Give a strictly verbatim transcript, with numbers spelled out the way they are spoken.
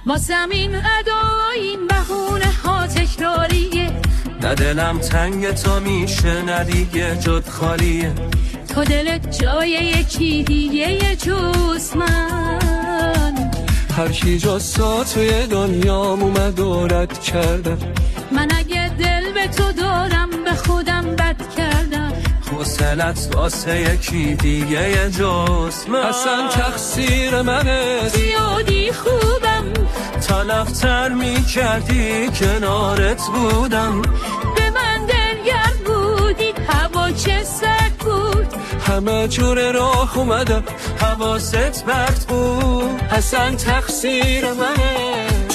واسم این ادا این بهونه ها تکراریه، نه دلم تنگ تو میشه نه دیگه جد خالیه. تو دلت جای یکی دیگه جز من، هر کی جز تو توی دنیام اومد و رد کردم. من اگه دل به تو دارم به خودم بد کردم. حوصلت واسه یکی دیگه جز من، اصلا تقصیر منه. زیادی خوبم تا لفتر میکردی کنارت بودم. به من دلگرم بودی هوا چه سرد بود. همه جور راه اومدم حواست پرت بود. اصلا تقصیر منه.